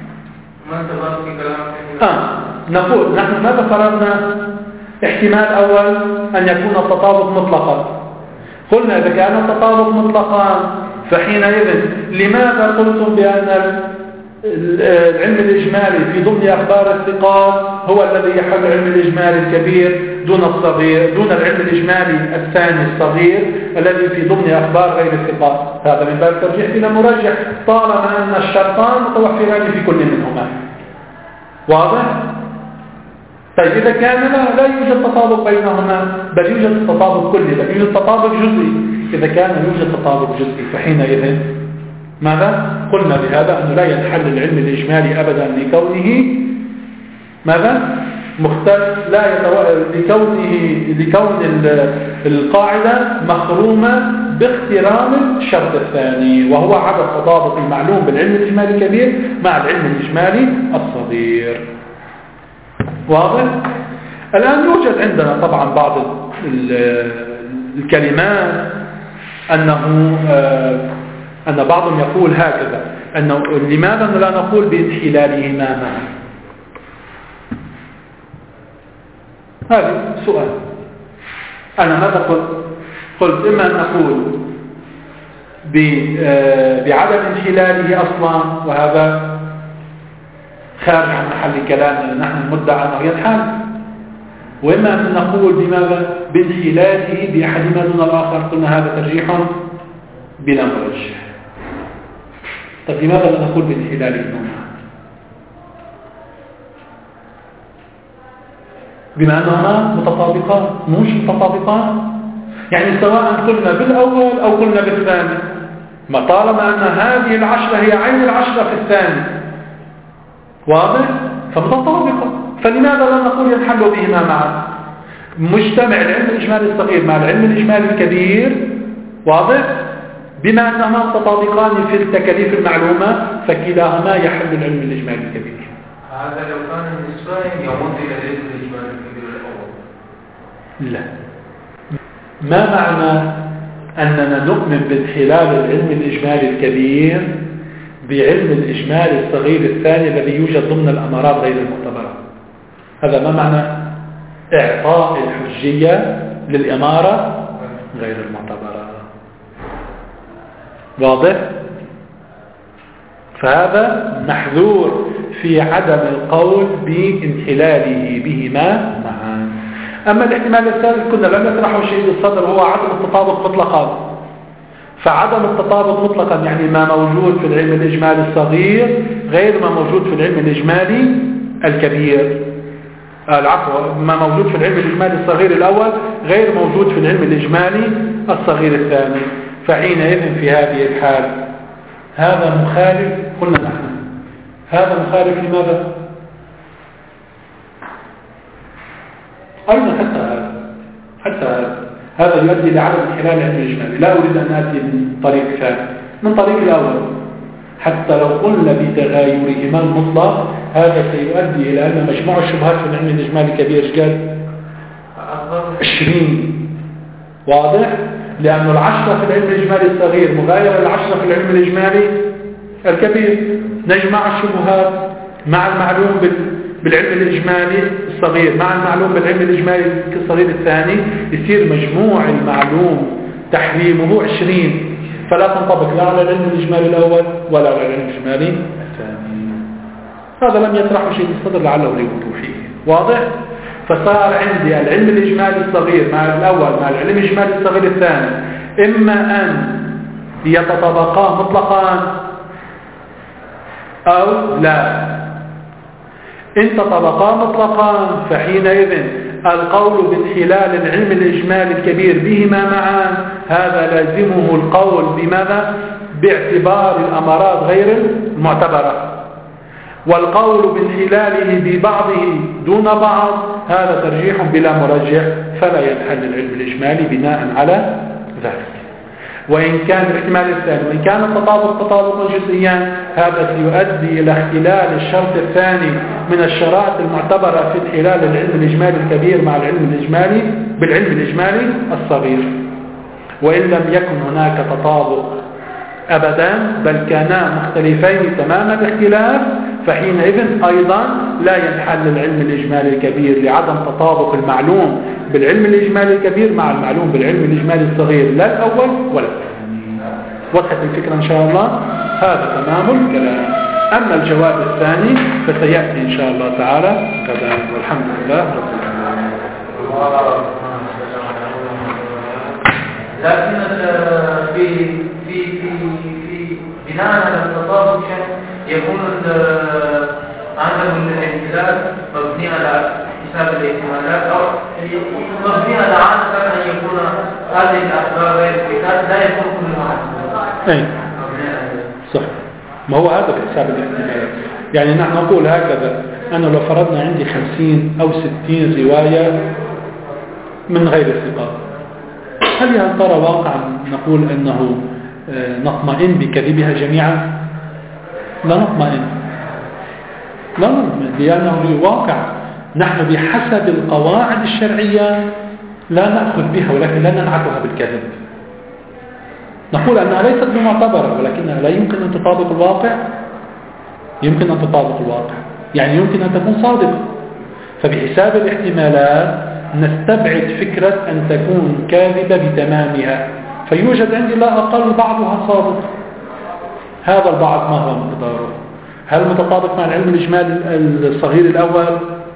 نقول نحن ماذا فرضنا؟ احتمال أول أن يكون التطابق مطلقا. قلنا إذا كان التطابق مطلقا فحينئذ لماذا قلتم بأن العلم الإجمالي في ضمن أخبار الثقات هو الذي يحل العلم الإجمالي الكبير دون الصغير، دون العلم الإجمالي الثاني الصغير الذي في ضمن أخبار غير الثقات. هذا من باب الترجيح إلى مرجح طالما أن الشرطان متوفران في كل منهما. واضح؟ طيب إذا كان لا يوجد تطابق بينهما، بل يوجد تطابق كلي، بل يوجد تطابق جزئي. إذا كان يوجد تطابق جزئي فحينئذ ماذا؟ قلنا بهذا أنه لا ينحل العلم الإجمالي أبدا لكونه ماذا؟ مختلف، لكون القاعدة مخرومة باخترام الشرط الثاني وهو عدم تطابق المعلوم بالعلم الإجمالي الكبير مع العلم الإجمالي الصغير. واضح؟ الآن يوجد عندنا طبعا بعض الكلمات أن بعضهم يقول هكذا، أنه لماذا لا نقول بانحلالهما معا؟ هذا سؤال. أنا ماذا قلت إما أن نقول بعدم انحلاله أصلا وهذا خارج عن محل كلامنا، نحن مدعى أنه ينحل، وإما أن نقول بماذا؟ بانحلاله بأحدهما دون الآخر. قلنا هذا ترجيح بلا مرجح. طيب لماذا لا نقول بانحلالهما؟ بما أنهما متطابقان، مش متطابقان، يعني سواء قلنا بالأول أو قلنا بالثاني، ما طالما أن هذه العشرة هي عين العشرة في الثاني، واضح؟ فمتطابقة، فلماذا لا نقول ينحل بهما معا؟ مجتمع العلم الإجمالي الصغير مع العلم الإجمالي الكبير، واضح؟ بما أنهما متطابقان في التكاليف المعلومة فكلاهما يحل العلم الإجمالي الكبير. هذا لو كان النسبة يمد إلى العلم الإجمالي الكبير الأول. لا. ما معنى أننا نؤمن بانحلال العلم الإجمالي الكبير بعلم الإجمالي الصغير الثاني الذي يوجد ضمن الأمارات غير المعتبرة؟ هذا ما معنى إعطاء الحجية للإمارة غير المعتبرة. واضح؟ فهذا محذور في عدم القول بانحلاله بهما معا. أما الاحتمال الثالث كنا لم نطرحه شيء بالصدر وهو عدم التطابق مطلقا. فعدم التطابق مطلقا يعني ما موجود في العلم الإجمالي الصغير غير ما موجود في العلم الإجمالي الكبير. العفو، ما موجود في العلم الإجمالي الصغير الأول غير موجود في العلم الإجمالي الصغير الثاني. فحينئذ في هذه الحال هذا مخالف، قلنا نحن هذا مخالف لماذا؟ أيضا حتى هذا يؤدي لعدم انحلال العلم الإجمالي. لا أريد أن آتي من طريق ثاني، من طريق الأول. حتى لو قلنا بتغايرهما المطلق هذا سيؤدي إلى أن مجموع الشبهات في العلم الإجمالي الكبير قال 20. واضح؟ لأن 10 في العلم الإجمالي الصغير مغايرة 10 في العلم الإجمالي الكبير. نجمع الشبهات مع المعلوم بالعلم الإجمالي الصغير مع المعلوم بالعلم الإجمالي الصغير الثاني، يصير مجموع المعلوم تحريمه 20، فلا تنطبق لا على العلم الإجمالي الأول ولا على العلم الإجمالي الثاني. هذا لم يطرحه شيء بالصدر لعله لوضوحه. واضح؟ فصار عندي العلم الإجمالي الصغير مع الأول مع العلم الإجمالي الصغير الثاني إما أن يتطابقا مطلقا أو لا. إن تطابقا مطلقا فحينئذ القول بانحلال العلم الإجمالي الكبير بهما معا هذا لازمه القول بماذا؟ باعتبار الأمارات غير المعتبرة. والقول بانحلاله ببعضه دون بعض هذا ترجيح بلا مرجح، فلا ينحل العلم الإجمالي بناء على ذلك. وإن كان الاحتمال الثاني وإن كان التطابق تطابقا جزئيا هذا سيؤدي إلى اختلال الشرط الثاني من الشرائط المعتبرة في انحلال العلم الإجمالي الكبير مع العلم الإجمالي بالعلم الإجمالي الصغير. وإن لم يكن هناك تطابق أبدا بل كانا مختلفين تمام الاختلاف فحينئذ أيضا لا ينحل العلم الإجمالي الكبير لعدم تطابق المعلوم بالعلم الإجمالي الكبير مع المعلوم بالعلم الإجمالي الصغير لا الأول ولا الثاني. وضحت الفكرة إن شاء الله؟ هذا تمام الكلام. أما الجواب الثاني فسيأتي إن شاء الله تعالى غدا، والحمد لله رب العالمين. لكن في بناء على التطابق يكون عندهم الاحتلال مبني على حساب الاحتمالات، أو مبني على عادة أن يكون هذه الأسباب غير الكتاب لا يكون كل واحد. صح، ما هو هذا حساب الاحتمالات. يعني نحن نقول هكذا: أنا لو فرضنا عندي 50 أو 60 رواية من غير ثقات، هل يا ترى واقعا نقول أنه نطمئن بكذبها جميعا؟ لا نطمئن، لا نطمئن، لأنه واقع نحن بحسب القواعد الشرعية لا نأخذ بها، ولكن لا ننعتها بالكذب. نقول أنها ليست بمعتبرة، ولكنها لا يمكن أن تطابق الواقع. يمكن أن تطابق الواقع، يعني يمكن أن تكون صادقة. فبحساب الاحتمالات نستبعد فكرة أن تكون كاذبة بتمامها، فيوجد عندي لا أقل بعضها صادق. هذا البعض ما هو مقداره؟ هل متطابق مع العلم الإجمالي الصغير الأول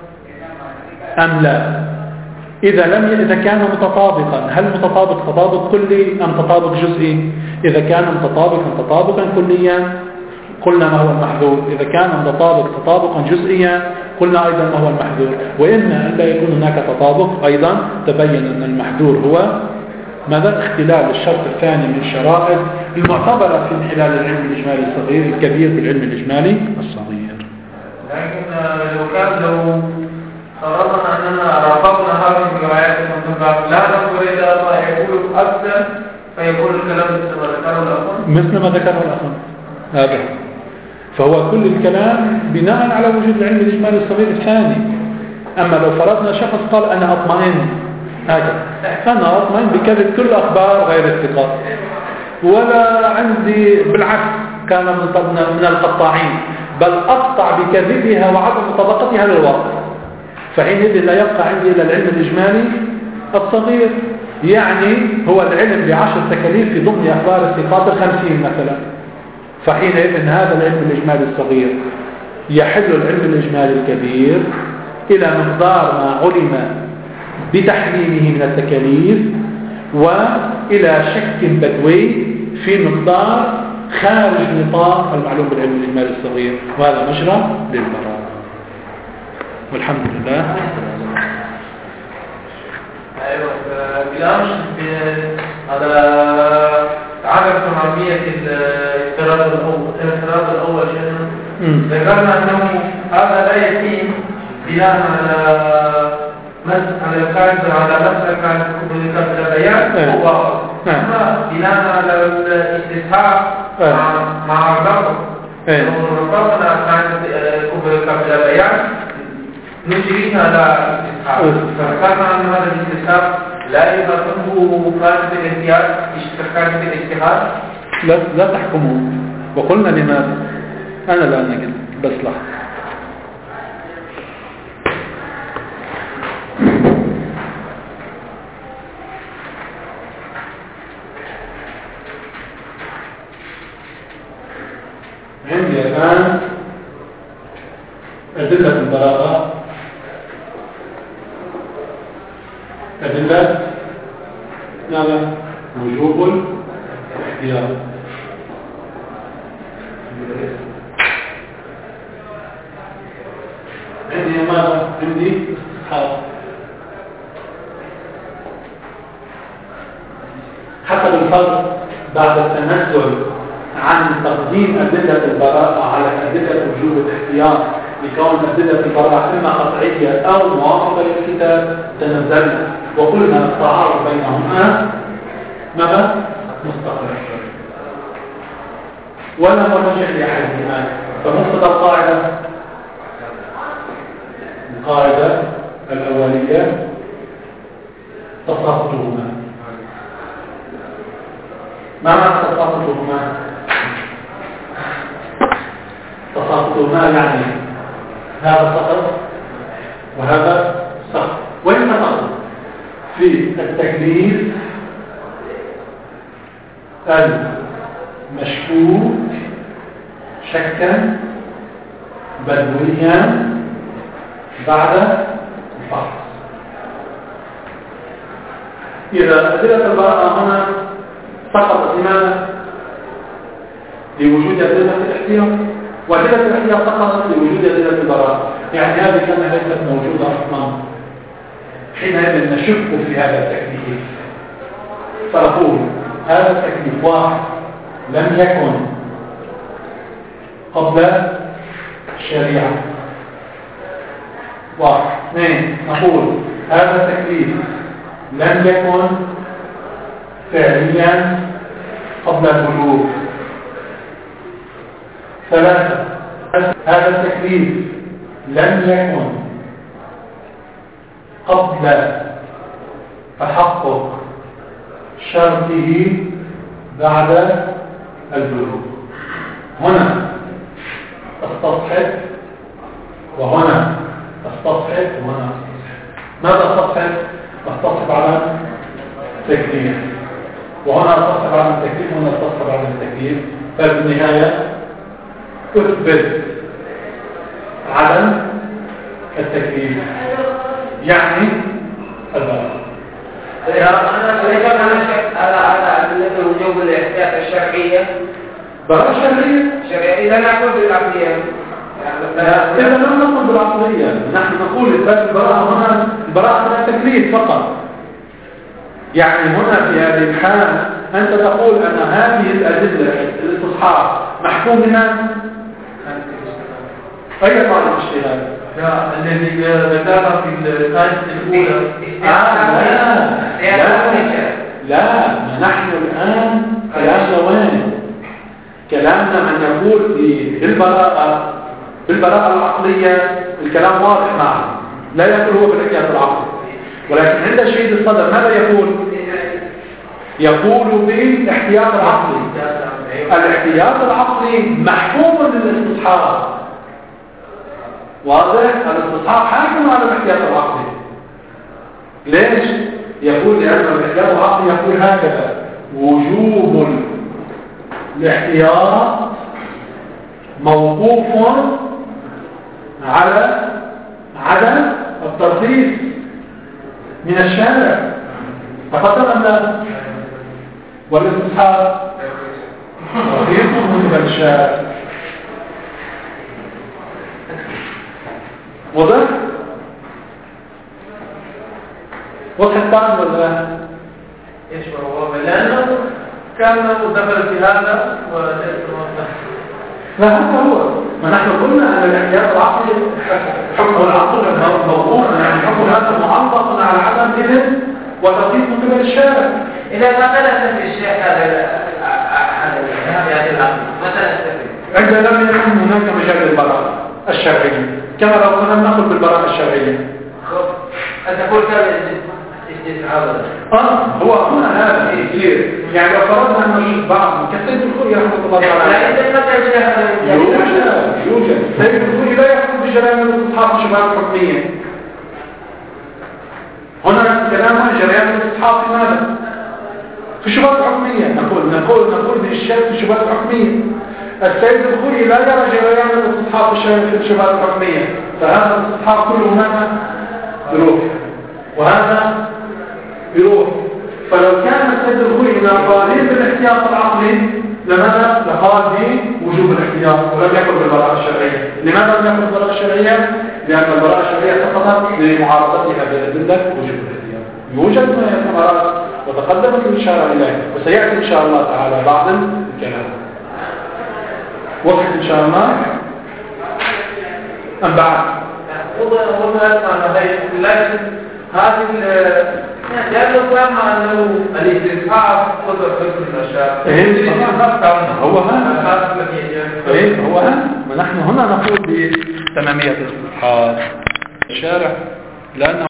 أم لا؟ إذا كان متطابقا، هل متطابق تطابق كلي أم تطابق جزئي؟ إذا كان متطابقا تطابقا كليا قلنا ما هو المحذور، إذا كان متطابق تطابقا جزئيا قلنا أيضا ما هو المحذور. وإما أن لا يكون هناك تطابق أيضا تبين أن المحذور هو ماذا؟ اختلال الشرط الثاني من الشرائط المعتبرة في انحلال العلم الإجمالي الصغير الكبير بالعلم الإجمالي الصغير. لكن لو فرضنا أننا رفضنا هذه الروايات المنتبه لا نقول إذا الله يقول أكثر فيقول الكلام مثل ما ذكره الأخر، مثل ما ذكره الأخر هذا. فهو كل الكلام بناء على وجود العلم الإجمالي الصغير الثاني. أما لو فرضنا شخص قال أنا أطمئن هكذا، أنا أطمئن بكذب كل أخبار غير الثقات، ولا عندي بالعكس كان من القطاعين، بل أقطع بكذبها وعدم مطابقتها للواقع، فحينئذ لا يبقى عندي إلا العلم الإجمالي الصغير، يعني هو العلم ب10 تكاليف في ضمن أخبار الثقات 50 مثلا. فحينئذ هذا العلم الإجمالي الصغير يحل العلم الإجمالي الكبير إلى مقدار ما علم بتحريمه من التكاليف، وإلى شك بدوي في مقدار خارج نطاق المعلوم بالعلم الإجمالي الصغير، وهذا مجرى للبراءة. والحمد لله. أيوة، بالأمس على عدم تمامية الافتراض الأول ذكرنا أنه هذا لا يتم بناء على القاعدة على مسألة كانت قبل البيان هو بناء على الاستثناء مع الرفض. لو رفضنا كانت قبل البيان نجريها على الاستثناء، فذكرنا أن هذا الاستثناء لا يمكنه قاعدة الاحتياط قاعدة الاجتهاد لا تحكمه. وقلنا لماذا؟ أنا لا نقل بس لا. عندي الآن أدلة البراءة، أدلة ماذا؟ وجوب الاحتياط. عندي ماذا؟ عندي استصحاب حسب الفرق بعد التنزل عن تقديم أدلة البراءة على أدلة وجوب الاحتياط لكون أدلة البراءة إما قطعية أو موافقة للكتاب، تنزلنا وقلنا التعارض بينهما ماذا؟ مستقر، ولا مرجع لأحدهما. فمقتضى القاعدة الأولية تساقطهما. ما معنى تساقطهما؟ تساقطهما يعني هذا سقط وهذا سقط. وين سقط؟ في التكليف المشكوك شكا بدويا بعد الفحص. إذا أدلة البراءة هنا سقطت لماذا؟ لوجود أدلة الاحتياط، وأدلة الاحتياط سقطت لوجود أدلة البراءة، يعني هذه كانت ليست موجودة أصلا. حينئذ نشك في هذا التكليف، فنقول هذا التكليف واحد لم يكن قبل الشريعة، واحد. اثنين، نقول هذا التكليف لم يكن فعليا قبل البلوغ. ثلاثة، هذا التكليف لم يكن قبل تحقق شرطه بعد البلوغ. هنا استصحب وهنا استصحب وهنا استصحب. ماذا استصحب؟ استصحب على التكليف، وهنا استصحب على التكليف وهنا استصحب على التكليف. فبالنهاية اثبت عدم التكليف، يعني البراءة. أنا شك على أدلة وجوب الاحتياط الشرعية. براءة شرعية إذا نقول بالعقلية. إذا لم نقل بالعقلية، نحن نقول إثبات البراءة هنا البراءة من التكليف فقط. يعني هنا في هذه الحالة أنت تقول أن هذه الأدلة الاستصحاب محكوم منها أي طالب اجتهاد؟ الذي ذكرها في القاعدة الأولى. لا، نحن الآن كلامنا وين؟ كلامنا من يقول بالبراءة العقلية الكلام واضح معه، لا يقول هو بالاحتياط العقلي، ولكن عند شهيد الصدر ماذا يقول؟ يقول بالاحتياط العقلي. الاحتياط العقلي محكوم للاستصحاب، واضح؟ الاستصحاب حاكم على الاحتياط العقلي. ليش؟ يقول لأن الاحتياط العقلي يقول هكذا: وجوب الاحتياط موقوف على عدم الترخيص من الشارع. فقط أم لا؟ والاستصحاب ترخيص من الشارع. وضح؟ وضح الطعن ولا لا؟ يشبه الله، لأنه كان دخل في هذا لا، هذا هو. ما نحن قلنا أن الاحتياط العقلي حكم العقل موقوف، يعني حكم هذا معلق على عدم إذن وترخيص من قبل الشارع. إذا ما نستفيد الشيخ هذا الاحتياط العقلي متى نستفيد؟ عندما لم يكن هناك مجال للبراءة الشرعية، كما لو كنا نأخذ بالبراءة الشرعية. أن تقول كان استثعاب. هو هنا هذا يصير، يعني لو فرضنا أن نشوف بعض كالسيد الخوي رحمة الله تعالى. لا، إذا ما كان يوجد. السيد الخوي لا يقول بجرائم الاستصحاب الشباب الحكمية. هنا كلامنا جرائم الاستصحاب في ماذا؟ في الشباب الحكمية. نقول بالشيء في الشباب الحكمية. السيد الخوي لا يرى جرائم الاستصحاب في الشباب الحكمية، فهذا الاستصحاب كله هنا بروح وهذا بروح. فلو كان السيد الخوي قائل بالاحتياط العقلي لماذا؟ لقال بوجوب الاحتياط ولم يكن بالبراءة الشرعية. لماذا لم يكن بالبراءة الشرعية؟ لأن البراءة الشرعية سقطت لمعارضتها بأدلة وجوب الاحتياط. يوجد ما يتمرد وتقدمت الإشارة إليه، وسيأتي إن شاء الله تعالى بعض الكلام. وقت إن شاء الله أم بعد؟ لكن هذه لأنه كما أنه الاستصحاب قدر حكم النشاط. هو هذا. ونحن هنا نقول بتمامية الاستصحاب الشارع، لأنه